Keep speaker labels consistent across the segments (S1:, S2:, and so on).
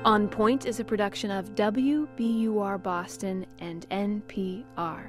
S1: On Point is a production of WBUR Boston and NPR.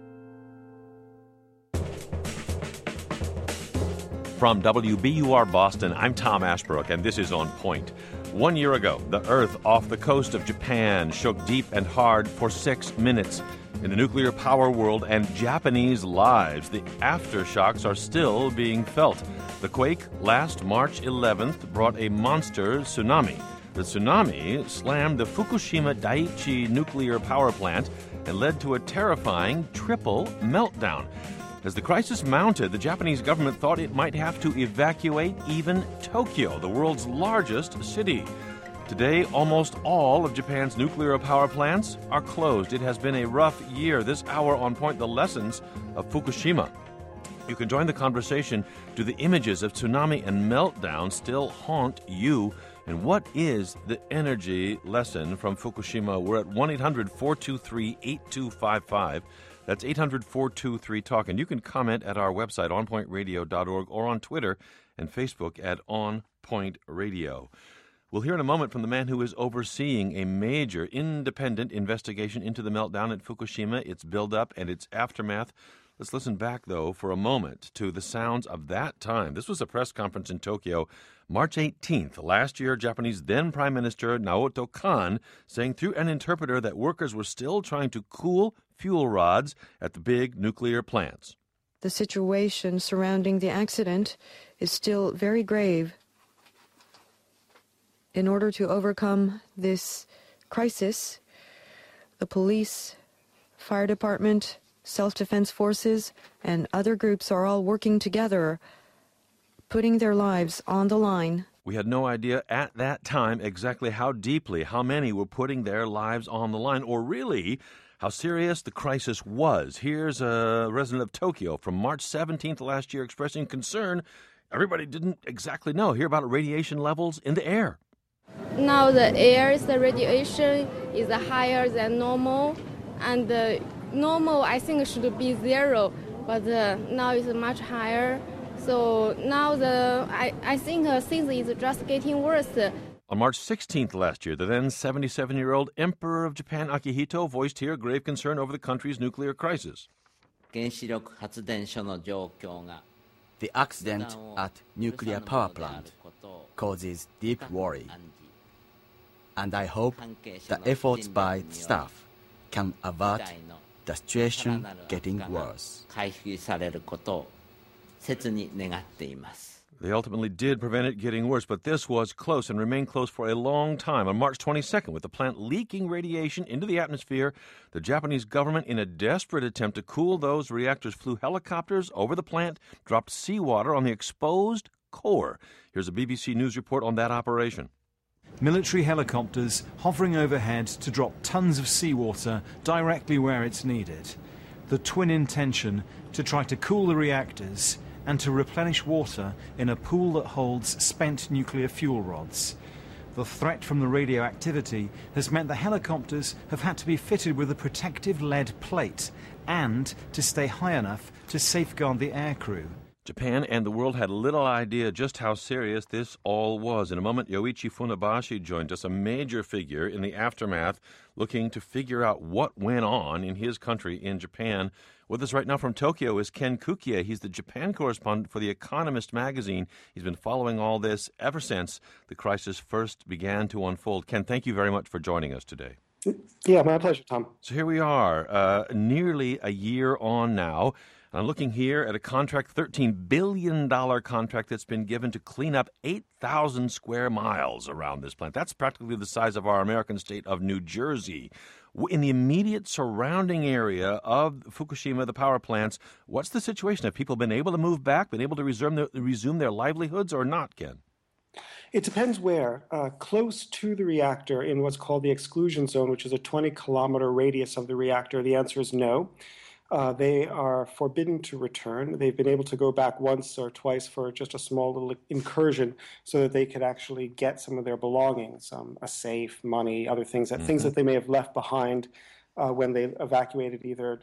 S2: From WBUR Boston, I'm Tom Ashbrook, and this is On Point. 1 year ago, the Earth off the coast of Japan shook deep and hard for 6 minutes. In the nuclear power world and Japanese lives, the aftershocks are still being felt. The quake last March 11th brought a monster tsunami. The tsunami slammed the Fukushima Daiichi nuclear power plant and led to a terrifying triple meltdown. As the crisis mounted, the Japanese government thought it might have to evacuate even Tokyo, the world's largest city. Today, almost all of Japan's nuclear power plants are closed. It has been a rough year. This hour on Point, the lessons of Fukushima. You can join the conversation. Do the images of tsunami and meltdown still haunt you? And what is the energy lesson from Fukushima? We're at 1-800-423-8255. That's 800-423-TALK. And you can comment at our website, onpointradio.org, or on Twitter and Facebook at onpointradio. We'll hear in a moment from the man who is overseeing a major independent investigation into the meltdown at Fukushima, its buildup, and its aftermath. Let's listen back, though, for a moment to the sounds of that time. This was a press conference in Tokyo, March 18th. Last year, Japanese then Prime Minister Naoto Kan saying through an interpreter that workers were still trying to cool fuel rods at the big nuclear plants.
S3: The situation surrounding the accident is still very grave. In order to overcome this crisis, the police, fire department, self-defense forces, and other groups are all working together, putting their lives on the line.
S2: We had no idea at that time exactly how deeply, how many were putting their lives on the line, or really how serious the crisis was. Here's a resident of Tokyo from March 17th last year expressing concern. Everybody didn't exactly know. Hear about radiation levels in the air.
S4: Now the radiation is higher than normal, and normal I think should be 0, but now it's much higher. So now I think things is just getting worse.
S2: On March 16th last year, the then 77-year-old Emperor of Japan Akihito voiced here grave concern over the country's nuclear crisis.
S5: The accident at nuclear power plant causes deep worry, and I hope the efforts by staff can avert the situation getting worse.
S2: They ultimately did prevent it getting worse, but this was close and remained close for a long time. On March 22nd, with the plant leaking radiation into the atmosphere, the Japanese government, in a desperate attempt to cool those reactors, flew helicopters over the plant, dropped seawater on the exposed core. Here's a BBC News report on that operation.
S6: Military helicopters hovering overhead to drop tons of seawater directly where it's needed. The twin intention to try to cool the reactors and to replenish water in a pool that holds spent nuclear fuel rods. The threat from the radioactivity has meant the helicopters have had to be fitted with a protective lead plate and to stay high enough to safeguard the aircrew.
S2: Japan and the world had little idea just how serious this all was. In a moment, Yoichi Funabashi joined us, a major figure in the aftermath, looking to figure out what went on in his country, in Japan. With us right now from Tokyo is Ken Kukia. He's the Japan correspondent for The Economist magazine. He's been following all this ever since the crisis first began to unfold. Ken, thank you very much for joining us today.
S7: Yeah, my pleasure, Tom.
S2: So here we are, nearly a year on now. I'm looking here at a contract, $13 billion contract that's been given to clean up 8,000 square miles around this plant. That's practically the size of our American state of New Jersey. In the immediate surrounding area of Fukushima, the power plants, what's the situation? Have people been able to move back, been able to resume their livelihoods or not, Ken?
S7: It depends where. Close to the reactor in what's called the exclusion zone, which is a 20-kilometer radius of the reactor, the answer is no. They are forbidden to return. They've been able to go back once or twice for just a small little incursion so that they could actually get some of their belongings, a safe, money, other things that they may have left behind when they evacuated either,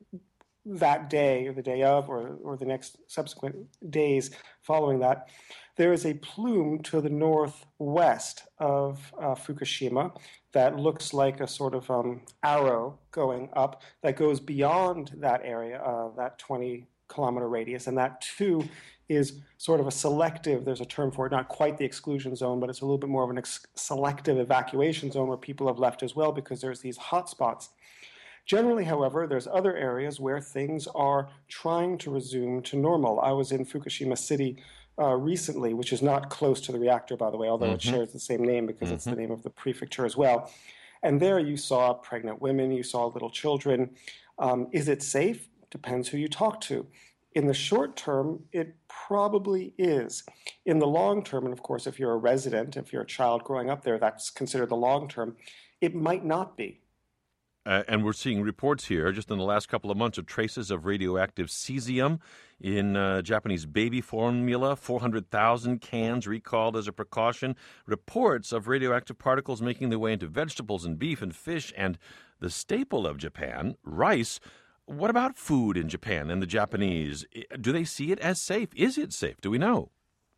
S7: that day or the day of or the next subsequent days following that. There is a plume to the northwest of Fukushima that looks like a sort of arrow going up that goes beyond that area, that 20-kilometer radius, and that too is sort of a selective, there's a term for it, not quite the exclusion zone, but it's a little bit more of an selective evacuation zone where people have left as well because there's these hot spots. Generally, however, there's other areas where things are trying to resume to normal. I was in Fukushima City recently, which is not close to the reactor, by the way, although it shares the same name because it's the name of the prefecture as well. And there you saw pregnant women, you saw little children. Is it safe? Depends who you talk to. In the short term, it probably is. In the long term, and of course, if you're a resident, if you're a child growing up there, that's considered the long term, it might not be.
S2: And we're seeing reports here just in the last couple of months of traces of radioactive cesium in Japanese baby formula, 400,000 cans recalled as a precaution. Reports of radioactive particles making their way into vegetables and beef and fish and the staple of Japan, rice. What about food in Japan and the Japanese? Do they see it as safe? Is it safe? Do we know?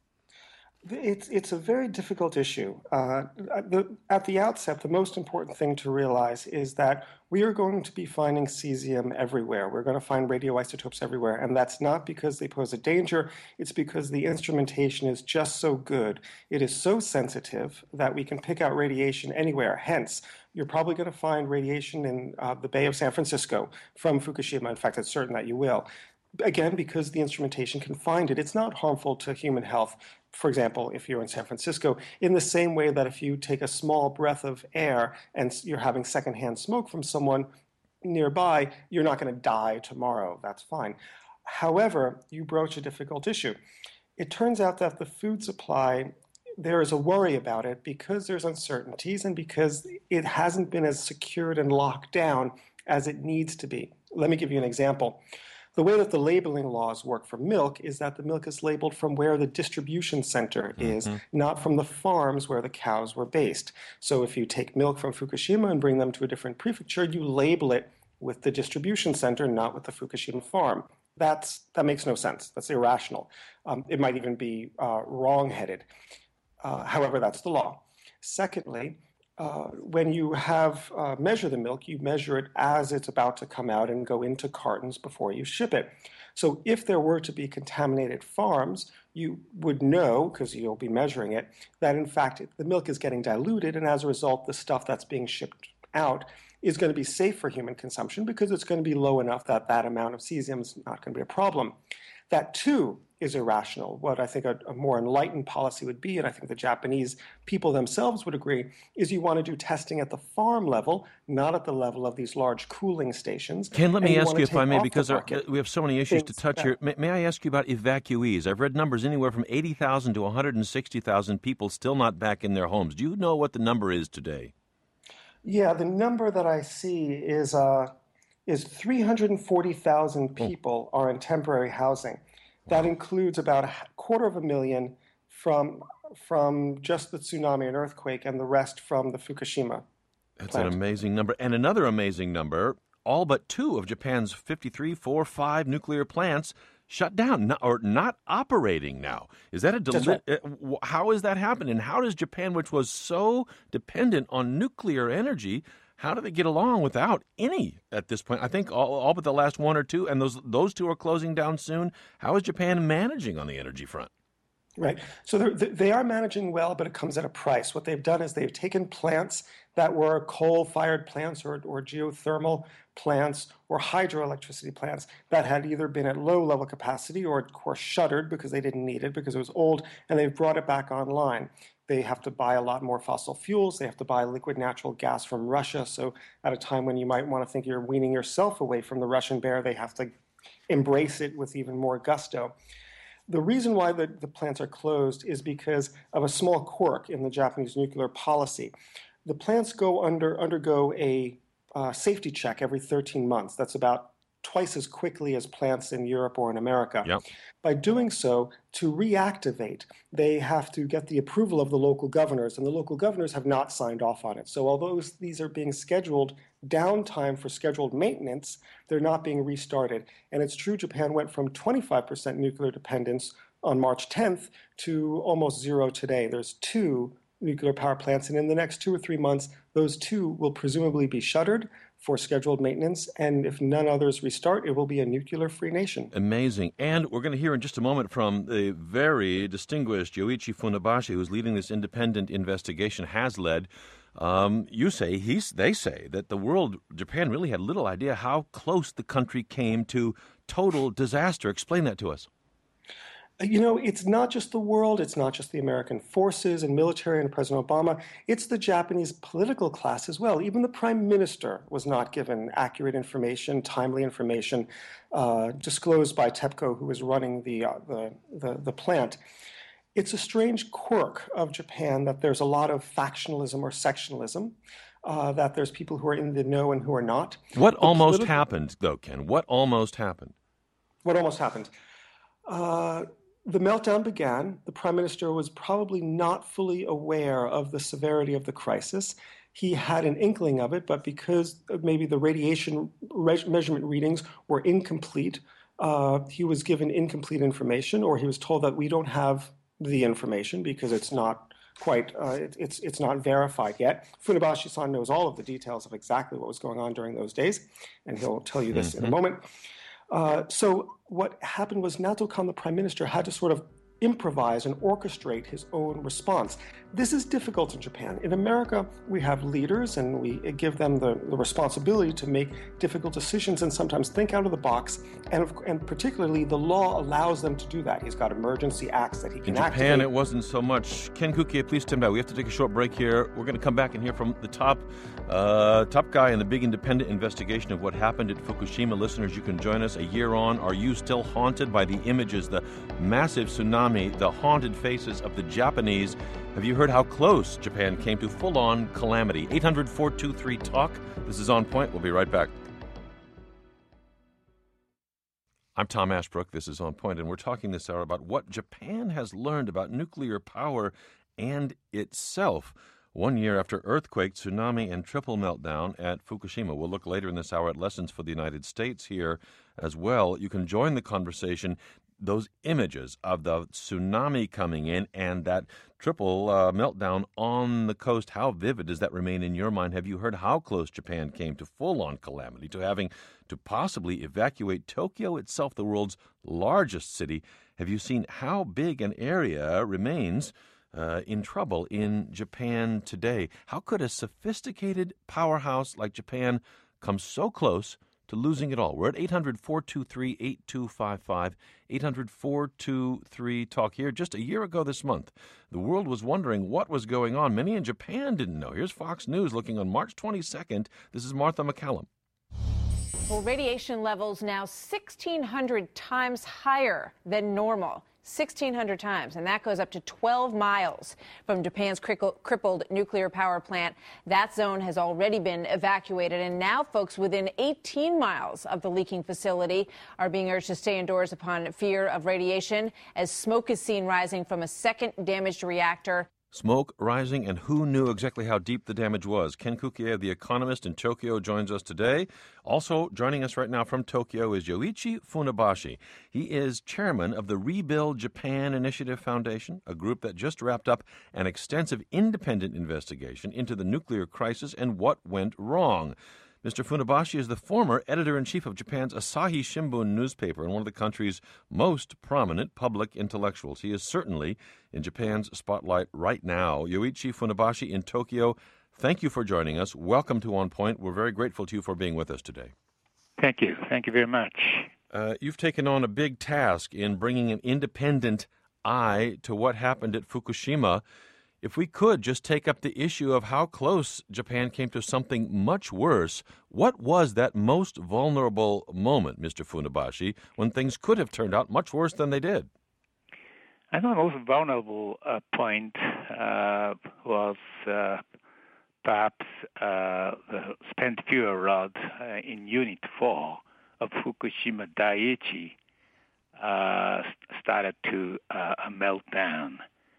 S7: It's a very difficult issue. At the outset, the most important thing to realize is that we are going to be finding cesium everywhere. We're going to find radioisotopes everywhere, and that's not because they pose a danger. It's because the instrumentation is just so good. It is so sensitive that we can pick out radiation anywhere. Hence, you're probably going to find radiation in the Bay of San Francisco from Fukushima. In fact, it's certain that you will. Again, because the instrumentation can find it. It's not harmful to human health. For example, if you're in San Francisco, in the same way that if you take a small breath of air and you're having secondhand smoke from someone nearby, you're not going to die tomorrow. That's fine. However, you broach a difficult issue. It turns out that the food supply, there is a worry about it because there's uncertainties and because it hasn't been as secured and locked down as it needs to be. Let me give you an example. The way that the labeling laws work for milk is that the milk is labeled from where the distribution center is, not from the farms where the cows were based. So if you take milk from Fukushima and bring them to a different prefecture, you label it with the distribution center, not with the Fukushima farm. That makes no sense. That's irrational. It might even be wrong-headed. However, that's the law. Secondly, when you have measure the milk, you measure it as it's about to come out and go into cartons before you ship it. So if there were to be contaminated farms, you would know, because you'll be measuring it, that in fact the milk is getting diluted, and as a result, the stuff that's being shipped out is going to be safe for human consumption because it's going to be low enough that that amount of cesium is not going to be a problem. That, too, is irrational. What I think a more enlightened policy would be, and I think the Japanese people themselves would agree, is you want to do testing at the farm level, not at the level of these large cooling stations.
S2: Ken, let me ask you, if I may, because we have so many issues to touch here. May I ask you about evacuees? I've read numbers anywhere from 80,000 to 160,000 people still not back in their homes. Do you know what the number is today?
S7: Yeah, the number that I see is 340,000 people are in temporary housing. That includes about 250,000 from just the tsunami and earthquake, and the rest from the Fukushima
S2: That's
S7: plant.
S2: An amazing number. And another amazing number, all but 2 of Japan's 53, 4, 5 nuclear plants shut down or not operating now. Is that how is that happening? And how does Japan, which was so dependent on nuclear energy, how do they get along without any at this point? I think all but the last 1 or 2, and those 2 are closing down soon. How is Japan managing on the energy front?
S7: Right. So they are managing well, but it comes at a price. What they've done is they've taken plants that were coal-fired plants or geothermal plants or hydroelectricity plants that had either been at low-level capacity or, of course, shuttered because they didn't need it because it was old, and they've brought it back online. They have to buy a lot more fossil fuels. They have to buy liquid natural gas from Russia. So at a time when you might want to think you're weaning yourself away from the Russian bear, they have to embrace it with even more gusto. The reason why the plants are closed is because of a small quirk in the Japanese nuclear policy. The plants undergo a safety check every 13 months. That's about twice as quickly as plants in Europe or in America.
S2: Yep.
S7: By doing so, to reactivate, they have to get the approval of the local governors, and the local governors have not signed off on it. So although these are being scheduled downtime for scheduled maintenance, they're not being restarted. And it's true Japan went from 25% nuclear dependence on March 10th to almost zero today. There's 2 nuclear power plants, and in the next 2 or 3 months, those 2 will presumably be shuttered for scheduled maintenance, and if none others restart, it will be a nuclear-free nation.
S2: Amazing. And we're going to hear in just a moment from the very distinguished Yoichi Funabashi, who's leading this independent investigation, has led. They say that the world, Japan, really had little idea how close the country came to total disaster. Explain that to us.
S7: It's not just the world, it's not just the American forces and military and President Obama, it's the Japanese political class as well. Even the prime minister was not given accurate information, timely information, disclosed by TEPCO, who was running the plant. It's a strange quirk of Japan that there's a lot of factionalism or sectionalism, that there's people who are in the know and who are not.
S2: What almost happened, though, Ken? What almost happened?
S7: What almost happened? The meltdown began. The prime minister was probably not fully aware of the severity of the crisis. He had an inkling of it, but because maybe the radiation measurement readings were incomplete, he was given incomplete information, or he was told that we don't have the information because it's not quite, it's not verified yet. Funabashi-san knows all of the details of exactly what was going on during those days, and he'll tell you this in a moment. So what happened was Nato Kan, the prime minister, had to sort of improvise and orchestrate his own response. This is difficult in Japan. In America, we have leaders and we give them the responsibility to make difficult decisions and sometimes think out of the box. And particularly, the law allows them to do that. He's got emergency acts that he can activate.
S2: In Japan, it wasn't so much. Ken Kukie, please stand by. We have to take a short break here. We're going to come back and hear from the top guy in the big independent investigation of what happened at Fukushima. Listeners, you can join us a year on. Are you still haunted by the images, the massive tsunami, the haunted faces of the Japanese? Have you heard how close Japan came to full-on calamity? 800-423-TALK. This is On Point. We'll be right back. I'm Tom Ashbrook. This is On Point, and we're talking this hour about what Japan has learned about nuclear power and itself 1 year after earthquake, tsunami, and triple meltdown at Fukushima. We'll look later in this hour at lessons for the United States here as well. You can join the conversation. Those images of the tsunami coming in and that triple meltdown on the coast, how vivid does that remain in your mind? Have you heard how close Japan came to full-on calamity, to having to possibly evacuate Tokyo itself, the world's largest city? Have you seen how big an area remains in trouble in Japan today? How could a sophisticated powerhouse like Japan come so close to losing it all? We're at 800-423-8255, 800-423-TALK here. Just a year ago this month, the world was wondering what was going on. Many in Japan didn't know. Here's Fox News looking on March 22nd. This is Martha McCallum.
S8: Well, radiation levels now 1,600 times higher than normal. 1,600 times, and that goes up to 12 miles from Japan's crippled nuclear power plant. That zone has already been evacuated, and now folks within 18 miles of the leaking facility are being urged to stay indoors upon fear of radiation as smoke is seen rising from a second damaged reactor.
S2: Smoke rising, and who knew exactly how deep the damage was? Ken Kukie, The Economist in Tokyo, joins us today. Also joining us right now from Tokyo is Yoichi Funabashi. He is chairman of the Rebuild Japan Initiative Foundation, a group that just wrapped up an extensive independent investigation into the nuclear crisis and what went wrong. Mr. Funabashi is the former editor-in-chief of Japan's Asahi Shimbun newspaper and one of the country's most prominent public intellectuals. He is certainly in Japan's spotlight right now. Yoichi Funabashi in Tokyo, thank you for joining us. Welcome to On Point. We're very grateful to you for being with us today.
S9: Thank you. Thank you very much.
S2: You've taken on a big task in bringing an independent eye to what happened at Fukushima. If we could just take up the issue of how close Japan came to something much worse, what was that most vulnerable moment, Mr. Funabashi, when things could have turned out much worse than they did?
S9: I think the most vulnerable point was perhaps the spent fuel rod in Unit 4 of Fukushima Daiichi started to melt down.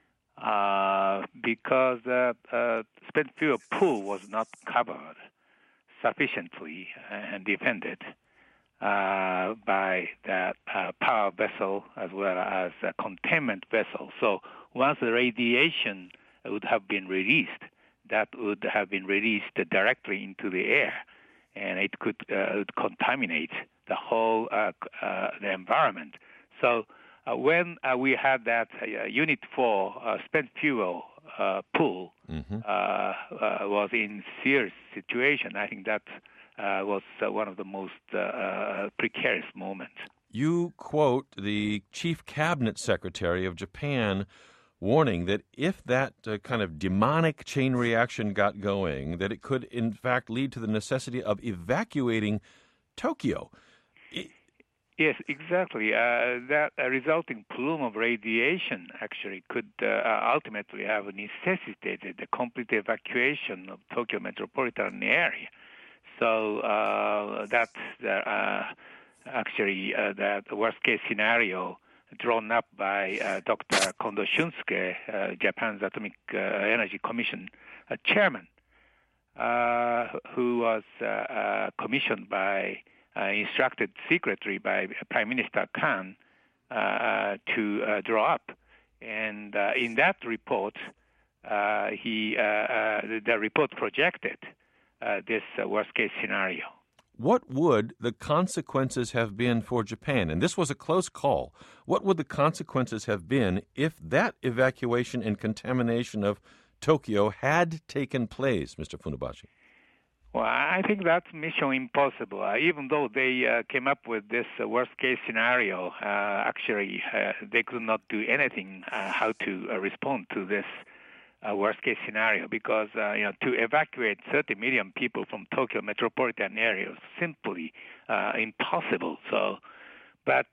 S9: Because spent fuel pool was not covered sufficiently and defended. by the power vessel as well as a containment vessel. So once the radiation would have been released, that would have been released directly into the air, and it could contaminate the whole the environment. So when we had that Unit 4 spent fuel pool was in serious situation, I think that was one of the most precarious moments.
S2: You quote the chief cabinet secretary of Japan warning that if that kind of demonic chain reaction got going, that it could in fact lead to the necessity of evacuating Tokyo.
S9: Yes, exactly. That resulting plume of radiation actually could ultimately have necessitated the complete evacuation of Tokyo metropolitan area. So that's actually the worst-case scenario drawn up by Dr. Kondo Shunsuke, Japan's Atomic Energy Commission chairman, who was commissioned by instructed secretly by Prime Minister Kan to draw up. And in that report, the report projected this worst-case scenario.
S2: What would the consequences have been for Japan? And this was a close call. What would the consequences have been if that evacuation and contamination of Tokyo had taken place, Mr. Funabashi?
S9: Well, I think that's mission impossible. Even though they came up with this worst-case scenario, actually they could not do anything how to respond to this worst-case scenario because to evacuate 30 million people from Tokyo metropolitan area is simply impossible. So, but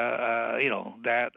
S9: that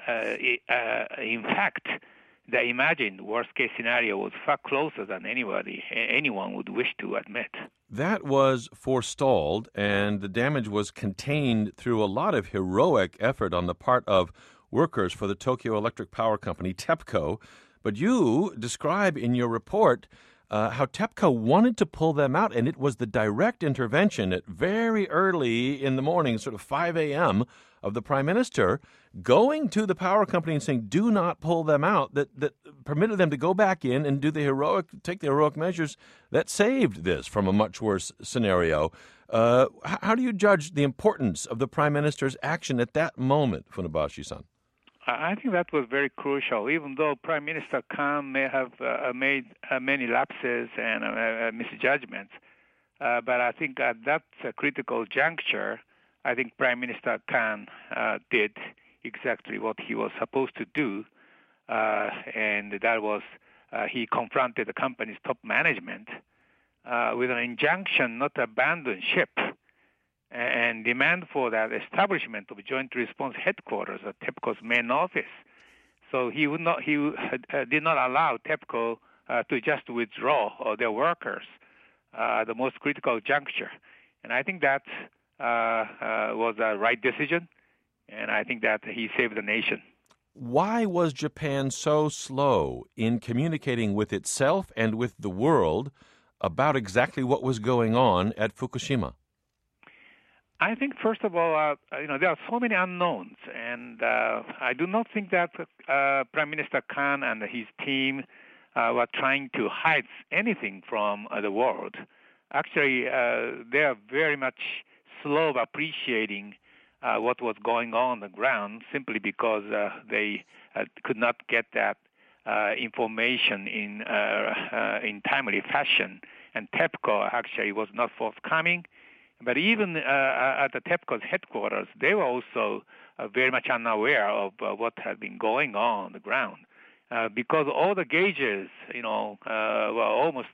S9: in fact, the imagined worst-case scenario was far closer than anyone would wish to admit.
S2: That was forestalled, and the damage was contained through a lot of heroic effort on the part of workers for the Tokyo Electric Power Company, TEPCO. But you describe in your report how TEPCO wanted to pull them out, and it was the direct intervention at very early in the morning, sort of 5 a.m., of the Prime Minister going to the power company and saying, do not pull them out, that permitted them to go back in and take the heroic measures that saved this from a much worse scenario. How do you judge the importance of the Prime Minister's action at that moment, Funabashi-san?
S9: I think that was very crucial, even though Prime Minister Kan may have made many lapses and misjudgments. But I think at that critical juncture, I think Prime Minister Kan did exactly what he was supposed to do, and that was he confronted the company's top management with an injunction not to abandon ship and demand for that establishment of Joint Response Headquarters at TEPCO's main office. So he did not allow TEPCO to just withdraw their workers at the most critical juncture. And I think that was a right decision, and I think that he saved the nation.
S2: Why was Japan so slow in communicating with itself and with the world about exactly what was going on at Fukushima?
S9: I think, first of all, there are so many unknowns, and I do not think that Prime Minister Kan and his team were trying to hide anything from the world. Actually, they are very much slow of appreciating what was going on the ground simply because they could not get that information in timely fashion, and TEPCO actually was not forthcoming. But even at the TEPCO's headquarters, they were also very much unaware of what had been going on the ground because all the gauges, were almost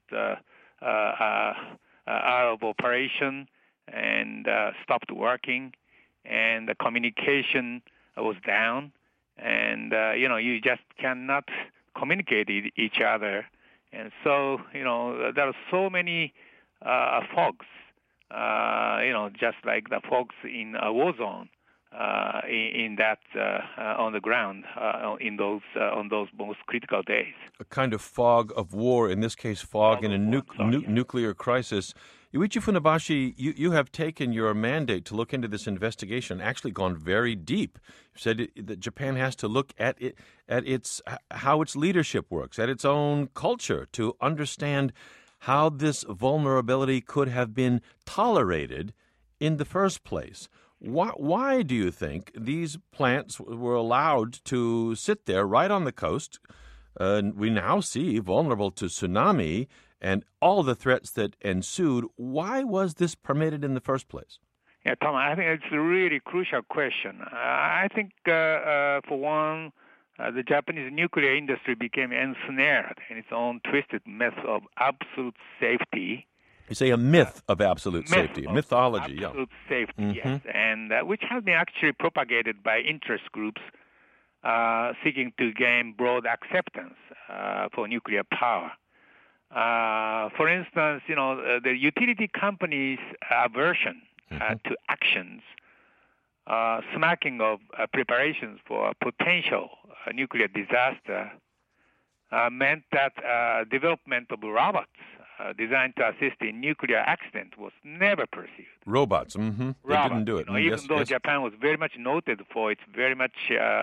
S9: out of operation and stopped working, and the communication was down, and you just cannot communicate with each other, and so there are so many fogs. Just like the fogs in a war zone, in that on the ground in those on those most critical days.
S2: A kind of fog of war, in this case, fog in a nuclear crisis. Yuichi Funabashi, you have taken your mandate to look into this investigation, actually gone very deep. You said that Japan has to look at it, how its leadership works, at its own culture, to understand how this vulnerability could have been tolerated in the first place. Why do you think these plants were allowed to sit there right on the coast? We now see vulnerable to tsunami and all the threats that ensued. Why was this permitted in the first place?
S9: Yeah, Tom, I think it's a really crucial question. I think, for one, the Japanese nuclear industry became ensnared in its own twisted myth of absolute safety.
S2: You say a myth of absolute safety, a mythology.
S9: Absolute safety, yes, and which has been actually propagated by interest groups seeking to gain broad acceptance for nuclear power. For instance, the utility companies' aversion to actions, smacking of preparations for a potential nuclear disaster, meant that development of robots designed to assist in nuclear accident was never pursued.
S2: Robots, They didn't do it.
S9: Even though Japan was very much noted for its very much,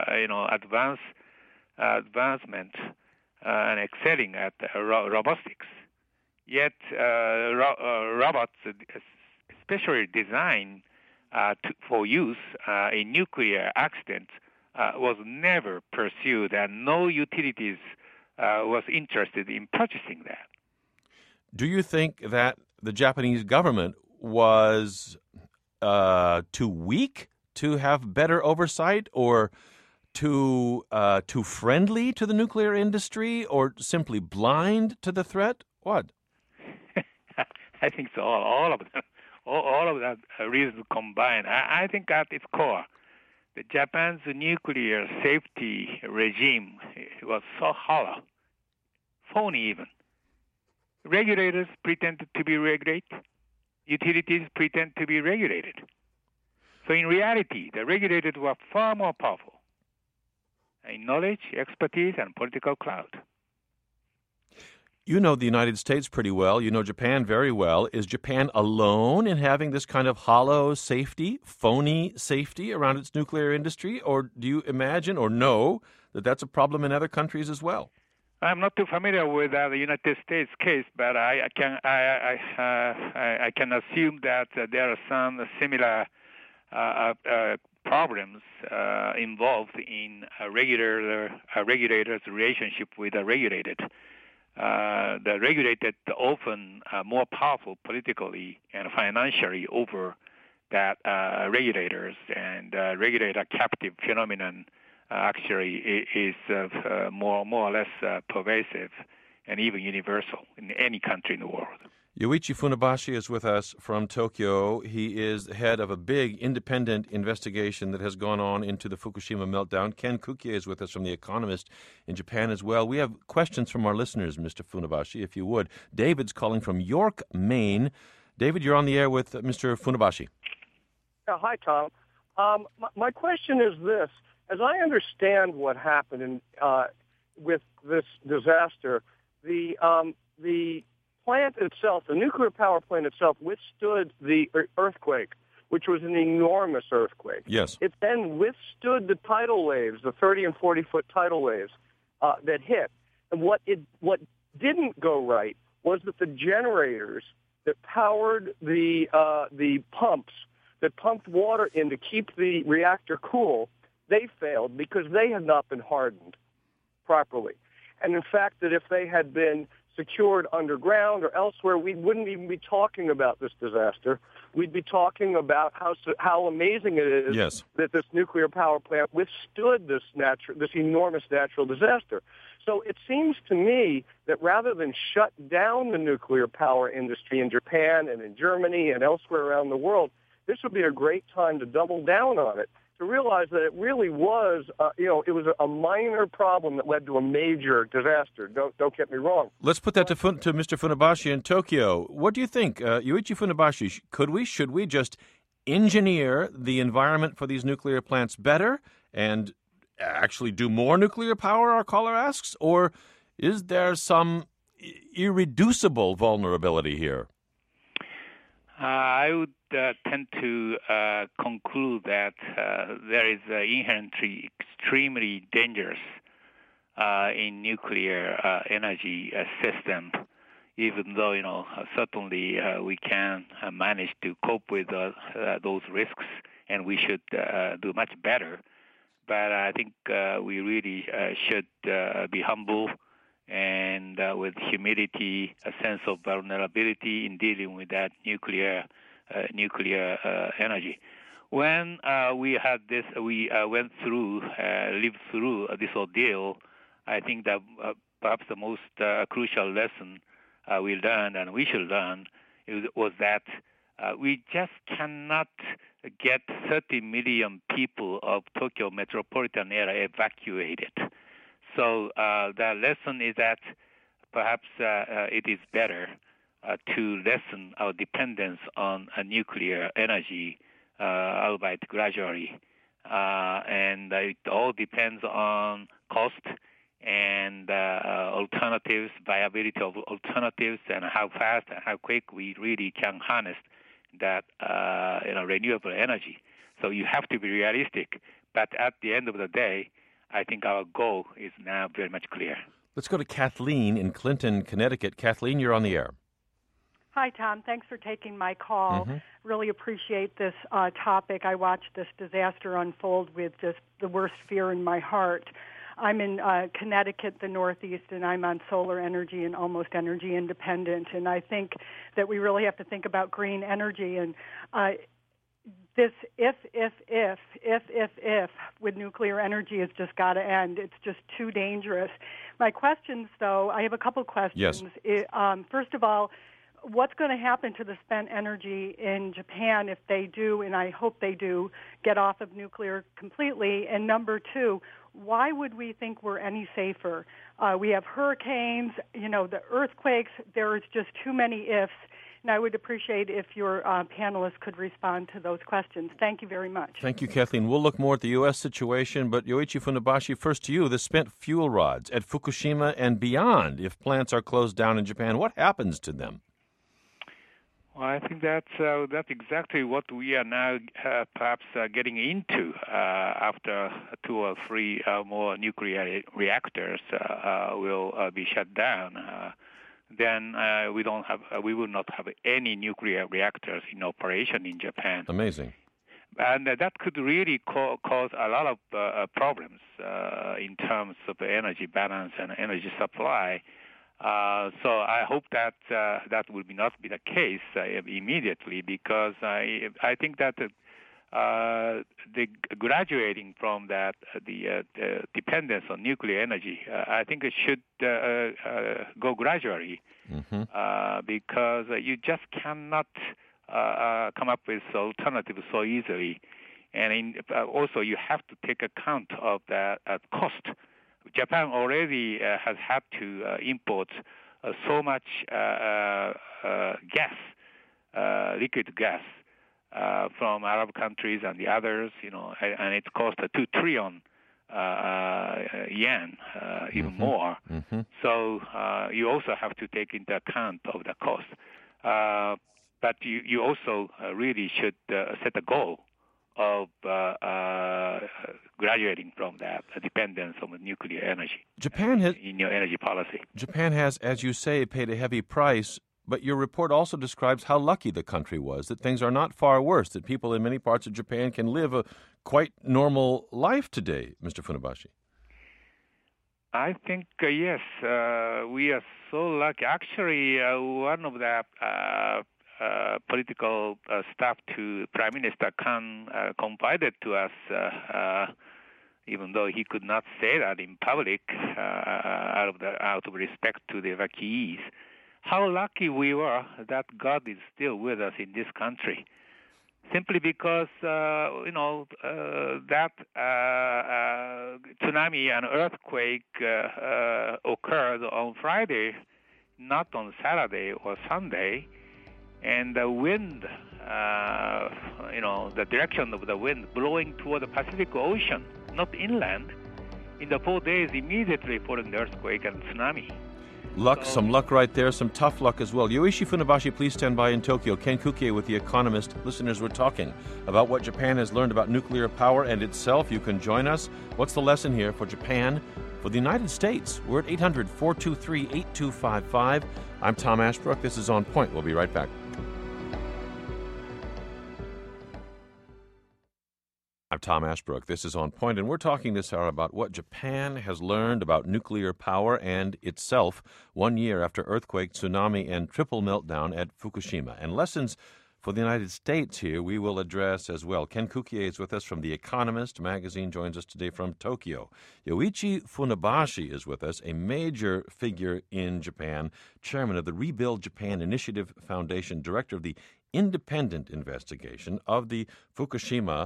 S9: advancement and excelling at robotics, yet robots, especially designed for use in nuclear accidents, was never pursued, and no utilities was interested in purchasing that.
S2: Do you think that the Japanese government was too weak to have better oversight, or too friendly to the nuclear industry, or simply blind to the threat? What?
S9: I think so. All of them, all of that reasons combined. I think at its core, the Japan's nuclear safety regime was so hollow, phony even. Regulators pretended to be regulated. Utilities pretend to be regulated. So in reality, the regulators were far more powerful in knowledge, expertise, and political clout.
S2: You know the United States pretty well. You know Japan very well. Is Japan alone in having this kind of hollow safety, phony safety around its nuclear industry? Or do you imagine or know that that's a problem in other countries as well?
S9: I'm not too familiar with the United States case, but I can assume that there are some similar problems involved in a regulator's relationship with a regulated. The regulated often more powerful politically and financially over that regulators, and regulator captive phenomenon actually is more or less pervasive and even universal in any country in the world.
S2: Yuichi Funabashi is with us from Tokyo. He is the head of a big independent investigation that has gone on into the Fukushima meltdown. Ken Kukie is with us from The Economist in Japan as well. We have questions from our listeners, Mr. Funabashi, if you would. David's calling from York, Maine. David, you're on the air with Mr. Funabashi.
S10: Hi, Tom. My question is this. As I understand what happened with this disaster, the plant itself, the nuclear power plant itself, withstood the earthquake, which was an enormous earthquake.
S2: Yes.
S10: It then withstood the tidal waves, the 30 and 40-foot tidal waves that hit. And what didn't go right was that the generators that powered the pumps that pumped water in to keep the reactor cool, they failed because they had not been hardened properly. And in fact, that if they had been secured underground or elsewhere, we wouldn't even be talking about this disaster. We'd be talking about how amazing it is that this nuclear power plant withstood this enormous natural disaster. So it seems to me that rather than shut down the nuclear power industry in Japan and in Germany and elsewhere around the world, this would be a great time to double down on it, to realize that it really was, it was a minor problem that led to a major disaster. Don't get me wrong.
S2: Let's put that to Mr. Funabashi in Tokyo. What do you think, Yuichi Funabashi? Should we just engineer the environment for these nuclear plants better and actually do more nuclear power, our caller asks? Or is there some irreducible vulnerability here?
S9: I would tend to conclude that there is inherently extremely dangerous in nuclear energy system, even though, certainly we can manage to cope with those risks, and we should do much better. But I think we really should be humble and with humility, a sense of vulnerability in dealing with that nuclear energy. When we had this, we lived through this ordeal. I think that perhaps the most crucial lesson we learned, and we should learn, was that we just cannot get 30 million people of Tokyo metropolitan area evacuated. So the lesson is that perhaps it is better to lessen our dependence on nuclear energy, albeit gradually. And it all depends on cost and alternatives, viability of alternatives, and how fast and how quick we really can harness that renewable energy. So you have to be realistic. But at the end of the day, I think our goal is now very much clear.
S2: Let's go to Kathleen in Clinton, Connecticut. Kathleen, you're on the air.
S11: Hi, Tom. Thanks for taking my call.
S2: Mm-hmm.
S11: Really appreciate this topic. I watched this disaster unfold with just the worst fear in my heart. I'm in Connecticut, the Northeast, and I'm on solar energy and almost energy independent. And I think that we really have to think about green energy. And this if with nuclear energy has just got to end. It's just too dangerous. My questions, though, I have a couple questions.
S2: Yes.
S11: First of all, what's going to happen to the spent energy in Japan if they do, and I hope they do, get off of nuclear completely? And number two, why would we think we're any safer? We have hurricanes, the earthquakes. There is just too many ifs. And I would appreciate if your panelists could respond to those questions. Thank you very much.
S2: Thank you, Kathleen. We'll look more at the U.S. situation, but Yoichi Funabashi, first to you, the spent fuel rods at Fukushima and beyond. If plants are closed down in Japan, what happens to them?
S9: Well, I think that's exactly what we are now perhaps getting into after 2 or 3 more nuclear reactors will be shut down. Then we will not have any nuclear reactors in operation in Japan.
S2: Amazing.
S9: And that could really cause a lot of problems in terms of energy balance and energy supply. So I hope that that will not be the case immediately, because I think that the graduating from that the dependence on nuclear energy, I think it should go gradually, because you just cannot come up with alternatives so easily, and also you have to take account of that cost. Japan already has had to import so much gas, liquid gas, from Arab countries and the others, and it cost 2 trillion yen, even more. So you also have to take into account of the cost. But you also really should set a goal of graduating from that dependence on nuclear energy.
S2: Japan has,
S9: in your energy policy.
S2: Japan has, as you say, paid a heavy price, but your report also describes how lucky the country was, that things are not far worse, that people in many parts of Japan can live a quite normal life today, Mr. Funabashi.
S9: I think, yes, we are so lucky. Actually, one of the political staff to Prime Minister Kan confided to us, even though he could not say that in public, out of respect to the evacuees, how lucky we were that God is still with us in this country. Simply because that tsunami and earthquake occurred on Friday, not on Saturday or Sunday. And the wind the direction of the wind blowing toward the Pacific Ocean, not inland, in the 4 days immediately following the earthquake and tsunami.
S2: Some luck right there, some tough luck as well. Yoichi Funabashi, please stand by in Tokyo. Ken Kukie with The Economist. Listeners, we're talking about what Japan has learned about nuclear power and itself. You can join us. What's the lesson here for Japan, for the United States? We're at 800-423-8255. I'm Tom Ashbrook. This is On Point. We'll be right back. I'm Tom Ashbrook. This is On Point, and we're talking this hour about what Japan has learned about nuclear power and itself 1 year after earthquake, tsunami, and triple meltdown at Fukushima. And lessons for the United States here we will address as well. Ken Kukie is with us from The Economist magazine, joins us today from Tokyo. Yoichi Funabashi is with us, a major figure in Japan, chairman of the Rebuild Japan Initiative Foundation, director of the independent investigation of the Fukushima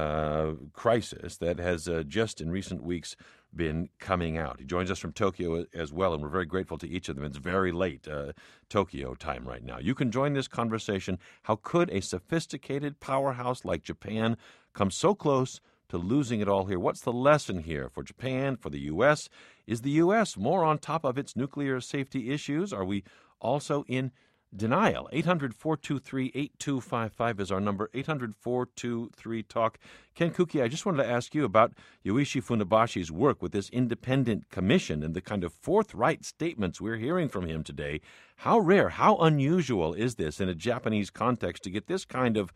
S2: crisis that has just in recent weeks been coming out. He joins us from Tokyo as well, and we're very grateful to each of them. It's very late Tokyo time right now. You can join this conversation. How could a sophisticated powerhouse like Japan come so close to losing it all here? What's the lesson here for Japan, for the U.S.? Is the U.S. more on top of its nuclear safety issues? Are we also in denial? 800-423-8255 is our number, 800-423-TALK. Ken Kukie, I just wanted to ask you about Yoichi Funabashi's work with this independent commission and the kind of forthright statements we're hearing from him today. How rare, how unusual is this in a Japanese context to get this kind of,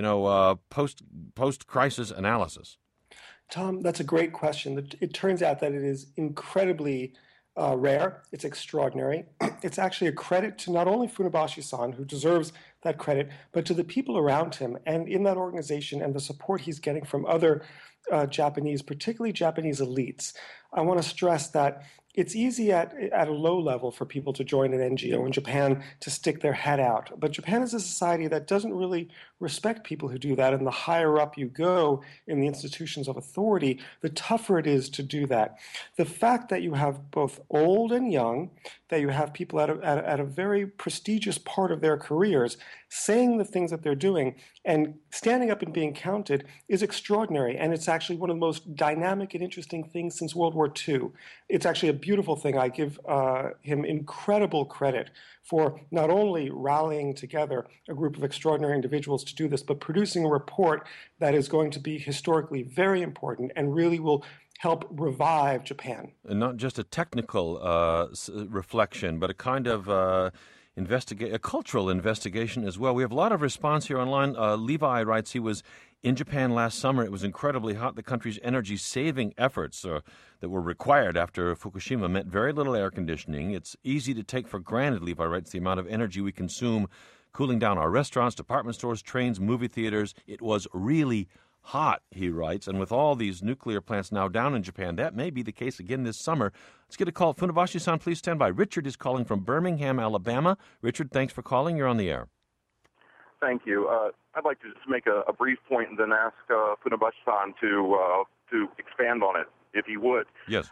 S2: post-crisis analysis?
S7: Tom, that's a great question. It turns out that it is incredibly rare. It's extraordinary. It's actually a credit to not only Funabashi-san, who deserves that credit, but to the people around him and in that organization and the support he's getting from other Japanese, particularly Japanese elites. I want to stress that it's easy at a low level for people to join an NGO in Japan to stick their head out. But Japan is a society that doesn't really respect people who do that. And the higher up you go in the institutions of authority, the tougher it is to do that. The fact that you have both old and young, that you have people at a very prestigious part of their careers saying the things that they're doing and standing up and being counted is extraordinary. And it's actually one of the most dynamic and interesting things since World War II. It's actually a beautiful thing. I give him incredible credit for not only rallying together a group of extraordinary individuals to do this, but producing a report that is going to be historically very important and really will help revive Japan. And
S2: not just a technical reflection, but a kind of a cultural investigation as well. We have a lot of response here online. Levi writes he was in Japan last summer. It was incredibly hot. The country's energy-saving efforts that were required after Fukushima meant very little air conditioning. It's easy to take for granted, Levi writes, the amount of energy we consume cooling down our restaurants, department stores, trains, movie theaters. It was really hot, he writes, and with all these nuclear plants now down in Japan, that may be the case again this summer. Let's get a call. Funabashi-san, please stand by. Richard is calling from Birmingham, Alabama. Richard, thanks for calling. You're on the air.
S12: Thank you. I'd like to just make a brief point and then ask Funabashi-san to expand on it, if he would.
S2: Yes.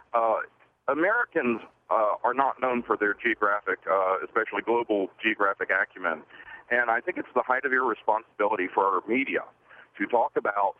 S12: Americans are not known for their geographic, especially global geographic acumen, and I think it's the height of irresponsibility for our media to talk about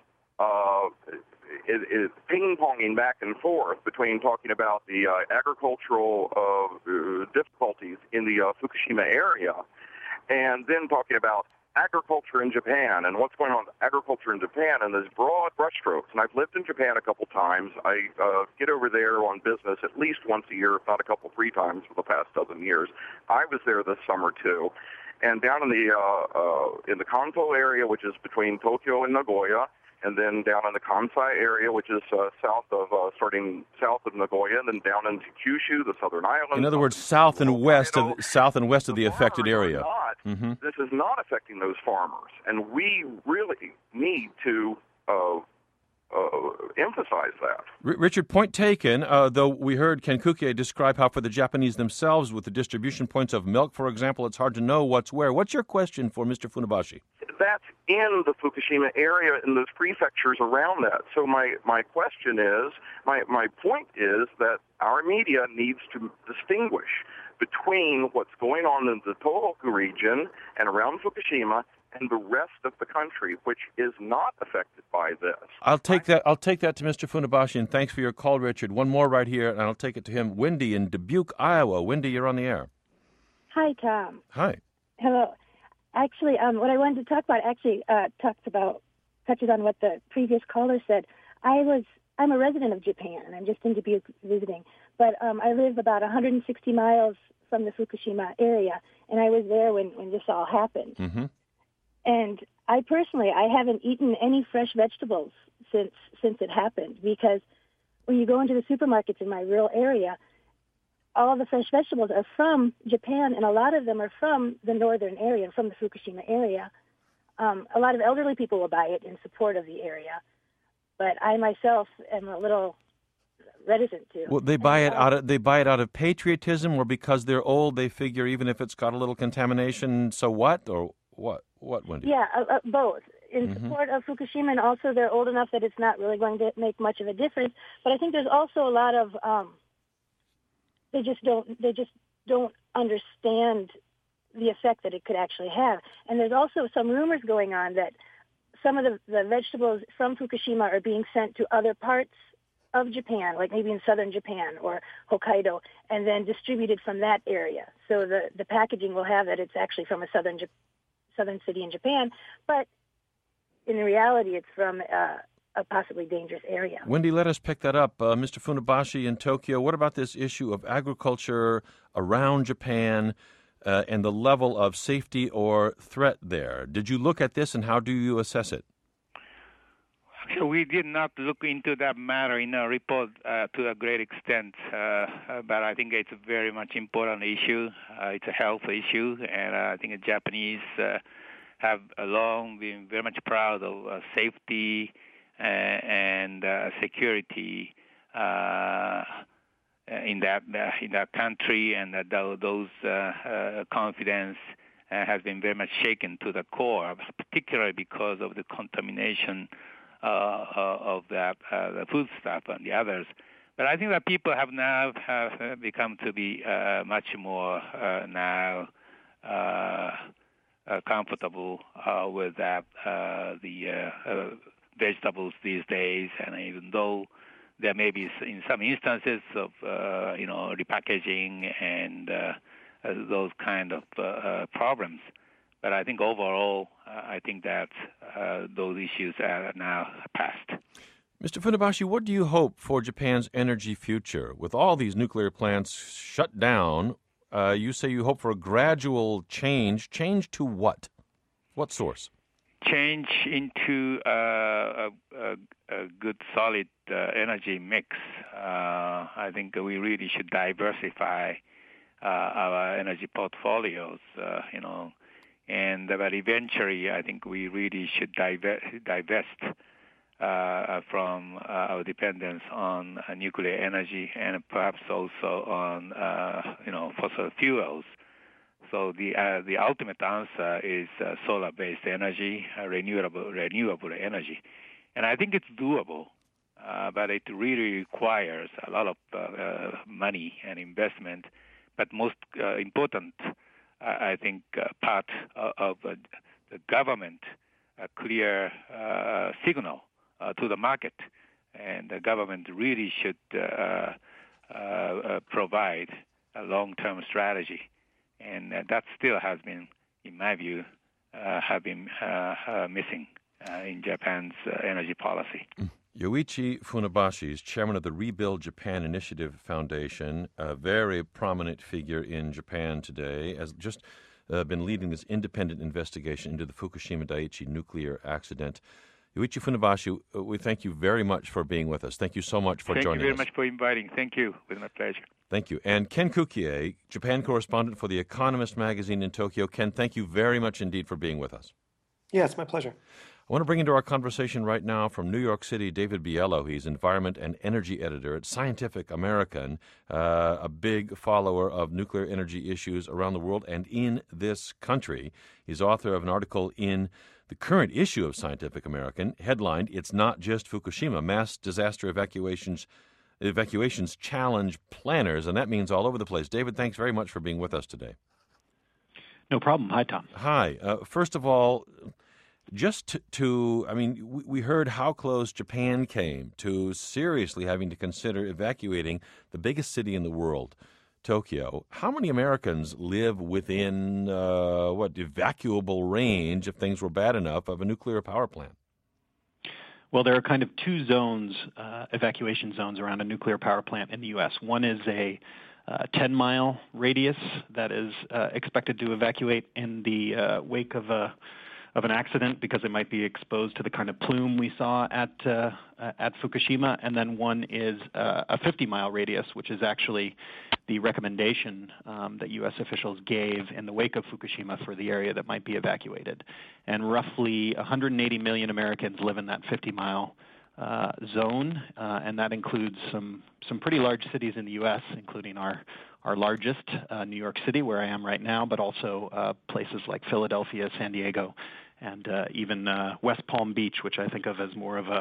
S12: ping-ponging back and forth between talking about the agricultural difficulties in the Fukushima area and then talking about agriculture in Japan and what's going on with agriculture in Japan and those broad brushstrokes. And I've lived in Japan a couple times. I get over there on business at least once a year, if not three times for the past dozen years. I was there this summer too. And down in the Kanto area, which is between Tokyo and Nagoya, and then down in the Kansai area, which is starting south of Nagoya, and then down into Kyushu, the southern islands.
S2: In other words, south and west of the affected area.
S12: This is not affecting those farmers, and we really need to emphasize that.
S2: Richard, point taken, though we heard Ken Kukie describe how for the Japanese themselves, with the distribution points of milk, for example, it's hard to know what's where. What's your question for Mr. Funabashi?
S12: That's in the Fukushima area and those prefectures around that. So my question is, my point is that our media needs to distinguish between what's going on in the Tohoku region and around Fukushima and the rest of the country, which is not affected by this.
S2: I'll take that to Mr. Funabashi, and thanks for your call, Richard. One more right here, and I'll take it to him. Wendy in Dubuque, Iowa. Wendy, you're on the air.
S13: Hi, Tom.
S2: Hi.
S13: Hello. Actually, what I wanted to talk about touches on what the previous caller said. I'm a resident of Japan. I'm just in Dubuque visiting, but I live about 160 miles from the Fukushima area, and I was there when this all happened.
S2: Mm-hmm.
S13: And I haven't eaten any fresh vegetables since it happened, because when you go into the supermarkets in my rural area, all the fresh vegetables are from Japan, and a lot of them are from the northern area, from the Fukushima area. A lot of elderly people will buy it in support of the area, but I myself am a little reticent to.
S2: Well, they buy it out of patriotism, or because they're old, they figure even if it's got a little contamination, so what, or what? What, Wendy?
S13: Yeah, both. In support of Fukushima, and also they're old enough that it's not really going to make much of a difference. But I think there's also a lot of they just don't understand the effect that it could actually have. And there's also some rumors going on that some of the vegetables from Fukushima are being sent to other parts of Japan, like maybe in southern Japan or Hokkaido, and then distributed from that area. So the packaging will have that it's actually from a southern city in Japan, but in reality it's from a possibly dangerous area.
S2: Wendy, let us pick that up. Mr. Funabashi in Tokyo, what about this issue of agriculture around Japan and the level of safety or threat there? Did you look at this, and how do you assess it?
S9: Actually, we did not look into that matter in our report to a great extent, but I think it's a very much important issue. It's a health issue, and I think the Japanese have long been very much proud of safety and security in that country, and that those confidence has been very much shaken to the core, particularly because of the contamination of that the food stuff and the others. But I think that people have now become to be much more now comfortable with that the vegetables these days, and even though there may be in some instances of repackaging and those kind of problems, but I think overall I think that those issues are now past.
S2: Mr. Funabashi, what do you hope for Japan's energy future? With all these nuclear plants shut down, you say you hope for a gradual change. Change to what? What source?
S9: Change into a good, solid energy mix. I think we really should diversify our energy portfolios, and but eventually I think we really should divest from our dependence on nuclear energy, and perhaps also on fossil fuels. So the ultimate answer is solar-based energy, renewable energy, and I think it's doable, but it really requires a lot of money and investment. But most important, I think, part of the government, a clear signal to the market, and the government really should provide a long-term strategy. And that still has been, in my view, missing in Japan's energy policy.
S2: Yoichi Funabashi is chairman of the Rebuild Japan Initiative Foundation, a very prominent figure in Japan today, has just been leading this independent investigation into the Fukushima Daiichi nuclear accident. Yoichi Funabashi, we thank you very much for being with us. Thank you so much for joining us.
S9: Thank you very much for inviting. Thank you. It was my pleasure.
S2: Thank you. And Ken Kukie, Japan correspondent for The Economist magazine in Tokyo. Ken, thank you very much indeed for being with us.
S7: Yes, my pleasure.
S2: I want to bring into our conversation right now from New York City, David Biello. He's environment and energy editor at Scientific American, a big follower of nuclear energy issues around the world and in this country. He's author of an article in the current issue of Scientific American, headlined, "It's Not Just Fukushima, Mass Disaster Evacuations evacuations challenge planners, and that means all over the place. David, thanks very much for being with us today.
S14: No problem. Hi, Tom.
S2: Hi. First of all, just we heard how close Japan came to seriously having to consider evacuating the biggest city in the world, Tokyo. How many Americans live within, evacuable range, if things were bad enough, of a nuclear power plant?
S14: Well, there are kind of two zones, evacuation zones around a nuclear power plant in the U.S. One is a 10-mile radius that is expected to evacuate in the wake of an accident because they might be exposed to the kind of plume we saw at Fukushima, and then one is a 50-mile radius, which is actually the recommendation that U.S. officials gave in the wake of Fukushima for the area that might be evacuated. And roughly 180 million Americans live in that 50-mile zone, and that includes some pretty large cities in the U.S., including our largest, New York City, where I am right now, but also places like Philadelphia, San Diego, and even West Palm Beach, which I think of as more of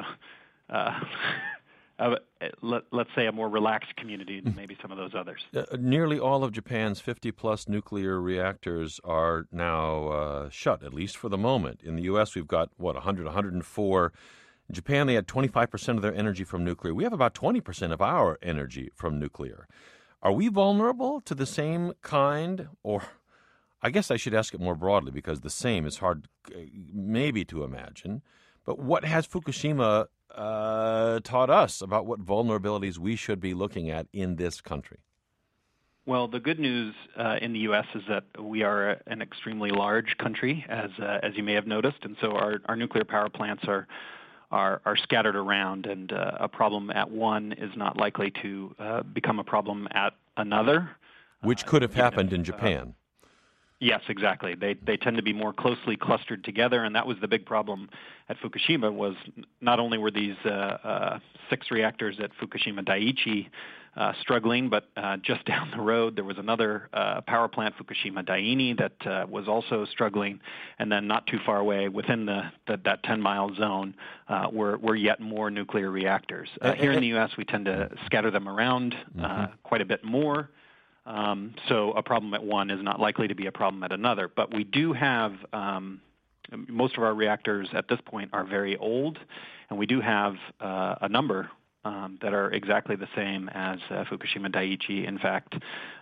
S14: let's say a more relaxed community than maybe some of those others.
S2: Nearly all of Japan's 50-plus nuclear reactors are now shut, at least for the moment. In the U.S., we've got, 100, 104. In Japan, they had 25% of their energy from nuclear. We have about 20% of our energy from nuclear. Are we vulnerable to the same kind, or I guess I should ask it more broadly because the same is hard maybe to imagine, but what has Fukushima taught us about what vulnerabilities we should be looking at in this country?
S14: Well, the good news in the U.S. is that we are an extremely large country, as you may have noticed, and so our nuclear power plants are scattered around, and a problem at one is not likely to become a problem at another.
S2: Which could have happened in Japan.
S14: Yes, exactly. They tend to be more closely clustered together, and that was the big problem at Fukushima. Was not only were these 6 reactors at Fukushima Daiichi struggling, but just down the road there was another power plant, Fukushima Daini, that was also struggling, and then not too far away within that 10-mile zone were yet more nuclear reactors. Here in the U.S. we tend to scatter them around quite a bit more. So a problem at one is not likely to be a problem at another. But we do have, most of our reactors at this point are very old, and we do have a number that are exactly the same as Fukushima Daiichi. In fact,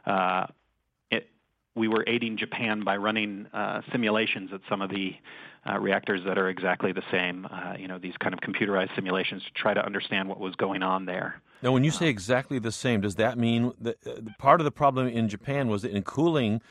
S14: we were aiding Japan by running simulations at some of the reactors that are exactly the same, these kind of computerized simulations to try to understand what was going on there.
S2: Now, when you say exactly the same, does that mean that part of the problem in Japan was that in cooling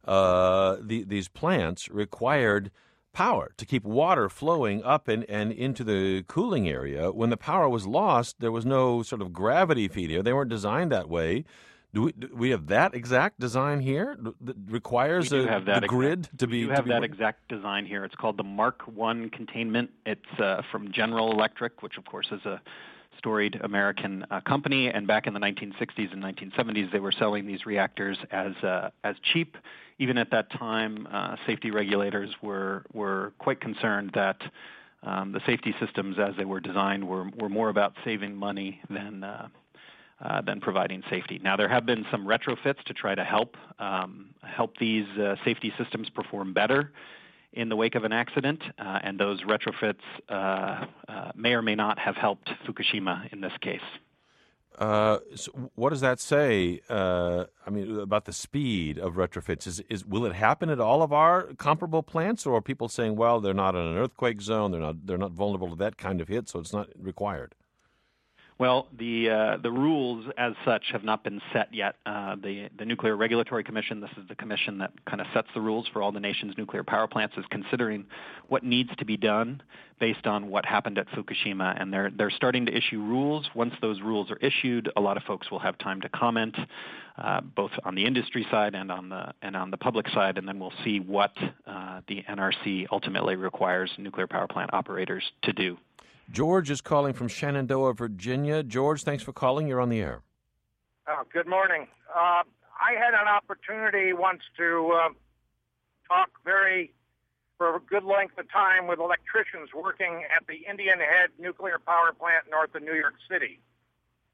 S2: these plants required power to keep water flowing up and into the cooling area? When the power was lost, there was no sort of gravity feed here. They weren't designed that way. Do we have that exact design here that requires the grid to be?
S14: We do have that exact design here. It's called the Mark I containment. It's from General Electric, which of course is a storied American company. And back in the 1960s and 1970s, they were selling these reactors as cheap. Even at that time, safety regulators were quite concerned that the safety systems, as they were designed, were more about saving money than providing safety. Now, there have been some retrofits to try to help these safety systems perform better in the wake of an accident, and those retrofits may or may not have helped Fukushima in this case.
S2: So what does that say? About the speed of retrofits. Will it happen at all of our comparable plants, or are people saying, well, they're not in an earthquake zone, they're not vulnerable to that kind of hit, so it's not required?
S14: Well, the rules as such have not been set yet. The Nuclear Regulatory Commission, this is the commission that kind of sets the rules for all the nation's nuclear power plants, is considering what needs to be done based on what happened at Fukushima, and they're starting to issue rules. Once those rules are issued, a lot of folks will have time to comment, both on the industry side and on the public side, and then we'll see what the NRC ultimately requires nuclear power plant operators to do.
S2: George is calling from Shenandoah, Virginia. George, thanks for calling. You're on the air.
S15: Good morning. I had an opportunity once to talk for a good length of time with electricians working at the Indian Head nuclear power plant north of New York City.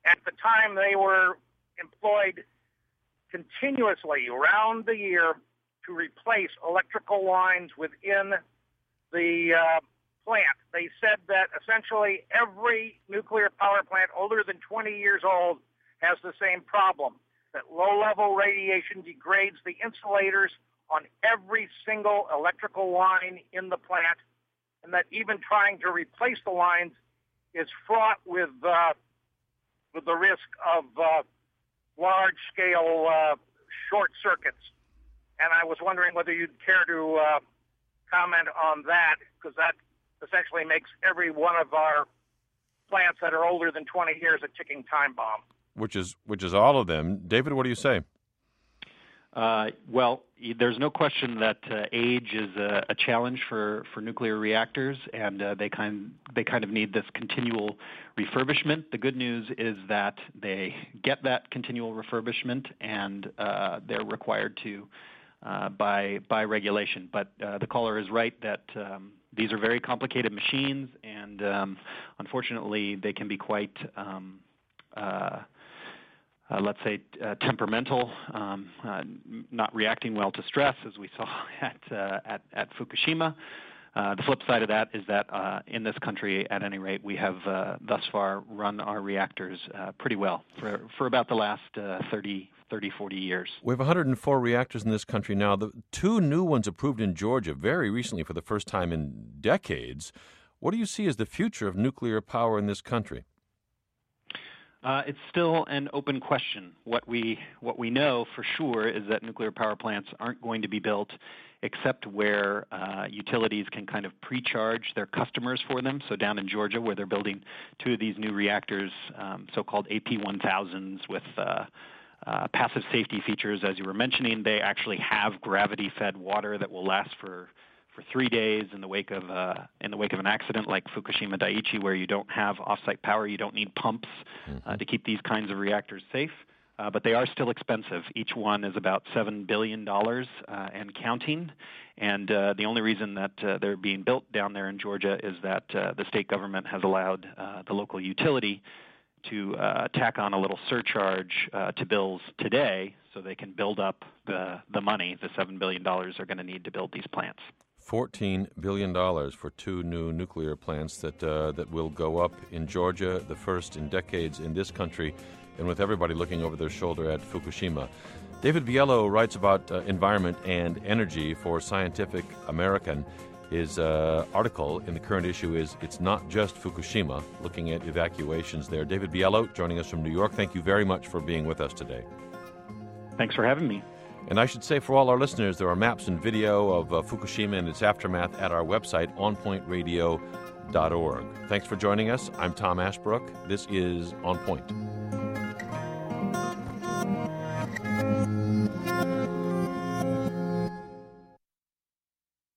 S15: At the time, they were employed continuously around the year to replace electrical lines within the plant. They said that essentially every nuclear power plant older than 20 years old has the same problem, that low-level radiation degrades the insulators on every single electrical line in the plant, and that even trying to replace the lines is fraught with the risk of large-scale short circuits. And I was wondering whether you'd care to comment on that, because that essentially makes every one of our plants that are older than 20 years a ticking time bomb.
S2: Which is all of them. David, what do you say?
S14: Well, there's no question that age is a challenge for nuclear reactors, and they kind of need this continual refurbishment. The good news is that they get that continual refurbishment, and they're required to by regulation. But the caller is right that these are very complicated machines, and unfortunately, they can be quite let's say, temperamental, not reacting well to stress, as we saw at Fukushima. The flip side of that is that in this country, at any rate, we have thus far run our reactors pretty well for about the last 30, 40 years.
S2: We have 104 reactors in this country now. The two new ones approved in Georgia very recently for the first time in decades. What do you see as the future of nuclear power in this country?
S14: It's still an open question. What we know for sure is that nuclear power plants aren't going to be built except where utilities can kind of pre-charge their customers for them. So down in Georgia, where they're building two of these new reactors, so-called AP1000s with passive safety features, as you were mentioning, they actually have gravity-fed water that will last for 3 days in the wake of an accident like Fukushima Daiichi, where you don't have off-site power, you don't need pumps to keep these kinds of reactors safe. But they are still expensive. Each one is about $7 billion and counting. And the only reason that they're being built down there in Georgia is that the state government has allowed the local utility to tack on a little surcharge to bills today, so they can build up the money, the $7 billion they're going to need to build these plants.
S2: $14 billion for two new nuclear plants that will go up in Georgia, the first in decades in this country, and with everybody looking over their shoulder at Fukushima. David Biello writes about environment and energy for Scientific American. His article in the current issue is It's Not Just Fukushima, looking at evacuations there. David Biello joining us from New York. Thank you very much for being with us today.
S14: Thanks for having me.
S2: And I should say for all our listeners, there are maps and video of Fukushima and its aftermath at our website, onpointradio.org. Thanks for joining us. I'm Tom Ashbrook. This is On Point.